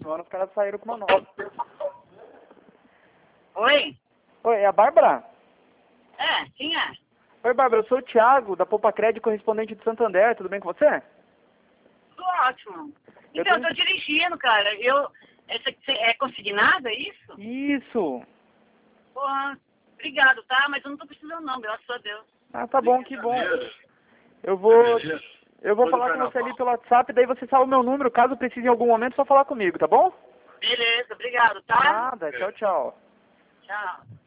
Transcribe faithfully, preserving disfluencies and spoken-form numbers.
semana os caras saíram com uma nota. Oi? Oi, é a Bárbara? É, quem é? Oi, Bárbara, eu sou o Thiago, da Poupa Crédito, correspondente de Santander, tudo bem com você? Tudo ótimo. Eu Então, eu tô- tô dirigindo, cara. Eu... Essa, é consignado, é isso? Isso! Porra, obrigado, tá? Mas eu não tô precisando não, graças a Deus. Ah, tá bom, que bom. Eu vou... Eu vou falar com você ali pelo WhatsApp, daí você salva o meu número, caso precise em algum momento, só falar comigo, tá bom? Beleza, obrigado, tá? Nada, tchau, tchau. Tchau.